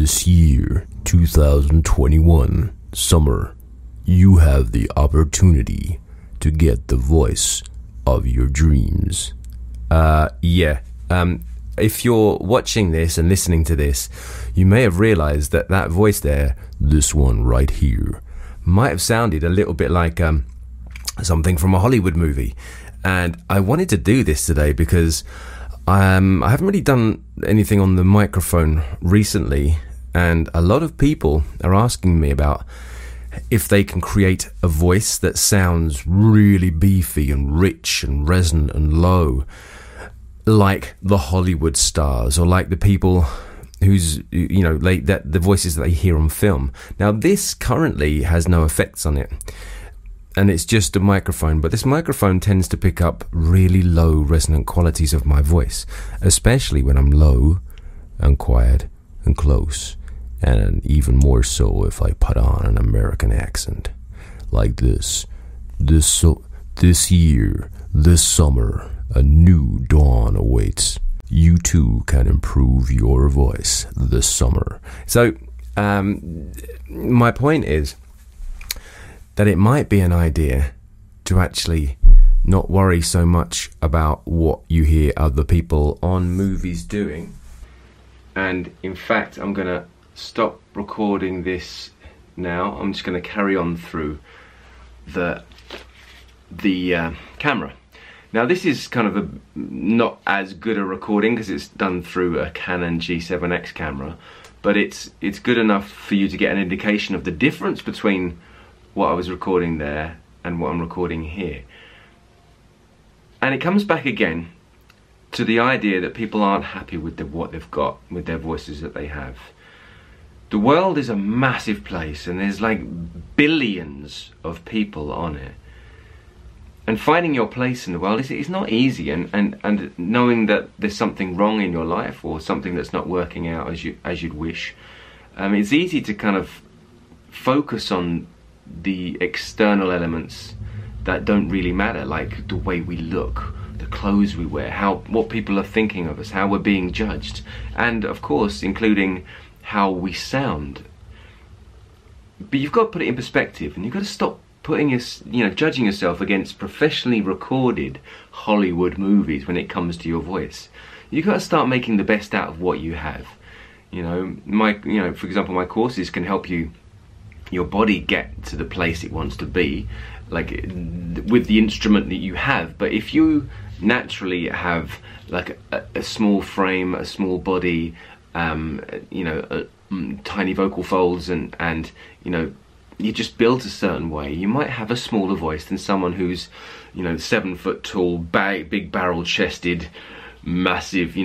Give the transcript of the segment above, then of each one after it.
This year, 2021, summer, you have the opportunity to get the voice of your dreams. If you're watching this and listening to this, you may have realized that voice there, this one right here, might have sounded a little bit like something from a Hollywood movie. And I wanted to do this today because I haven't really done anything on the microphone recently, and a lot of people are asking me about if they can create a voice that sounds really beefy and rich and resonant and low, like the Hollywood stars or like the people who's, the voices that they hear on film. Now, this currently has no effects on it, and it's just a microphone, but this microphone tends to pick up really low resonant qualities of my voice, especially when I'm low and quiet and close, and even more so if I put on an American accent like this. This year, this summer, a new dawn awaits. You too can improve your voice this summer. So, my point is that it might be an idea to actually not worry so much about what you hear other people on movies doing. And in fact, I'm going to stop recording this now. I'm just going to carry on through the camera. Now, this is kind of not as good a recording because it's done through a Canon G7X camera, but it's good enough for you to get an indication of the difference between what I was recording there and what I'm recording here. And it comes back again to the idea that people aren't happy with what they've got, with their voices that they have. The world is a massive place, and there's like billions of people on it. And finding your place in the world is not easy, and knowing that there's something wrong in your life or something that's not working out as you'd wish, it's easy to kind of focus on the external elements that don't really matter, like the way we look, the clothes we wear, what people are thinking of us, how we're being judged, and of course including how we sound. But you've got to put it in perspective, and you've got to stop judging yourself against professionally recorded Hollywood movies when it comes to your voice. You've got to start making the best out of what you have. For example, my courses can help your body get to the place it wants to be, like with the instrument that you have. But if you naturally have like a small frame, a small body, tiny vocal folds, and you just built a certain way, you might have a smaller voice than someone who's 7 foot tall, big barrel chested, massive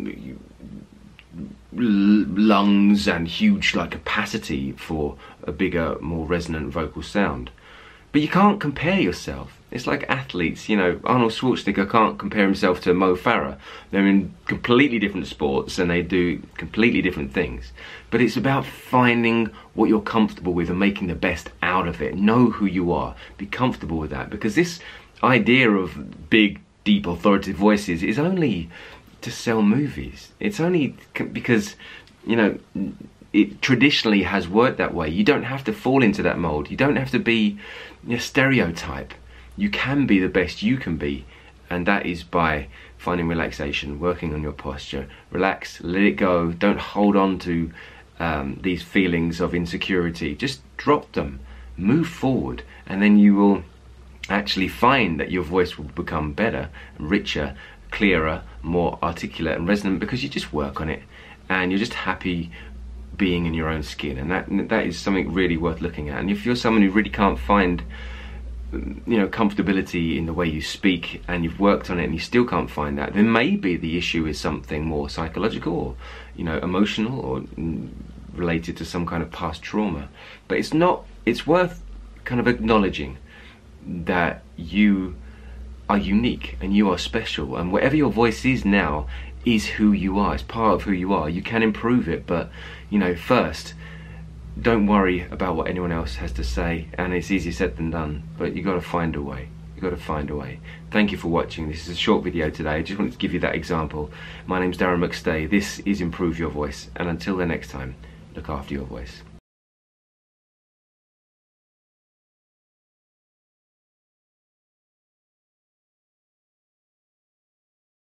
lungs and huge capacity for a bigger, more resonant vocal sound. But you can't compare yourself. It's like athletes, Arnold Schwarzenegger can't compare himself to Mo Farah. They're in completely different sports and they do completely different things. But it's about finding what you're comfortable with and making the best out of it. Know who you are. Be comfortable with that. Because this idea of big, deep, authoritative voices is only to sell movies. It's only because, it traditionally has worked that way. You don't have to fall into that mold. You don't have to be a stereotype. You can be the best you can be, and that is by finding relaxation, working on your posture. Relax, let it go. Don't hold on to these feelings of insecurity. Just drop them, move forward, and then you will actually find that your voice will become better, richer, clearer, more articulate and resonant, because you just work on it and you're just happy being in your own skin. And that is something really worth looking at. And if you're someone who really can't find comfortability in the way you speak, and you've worked on it and you still can't find that, then maybe the issue is something more psychological or emotional or related to some kind of past trauma. But it's worth kind of acknowledging that you are unique and you are special, and whatever your voice is now is who you are. It's part of who you are. You can improve it, but first, don't worry about what anyone else has to say. And it's easier said than done, but you got to find a way. You got to find a way. Thank you for watching. This is a short video today. I just wanted to give you that example. My name's Darren McStay. This is Improve Your Voice, and until the next time, look after your voice.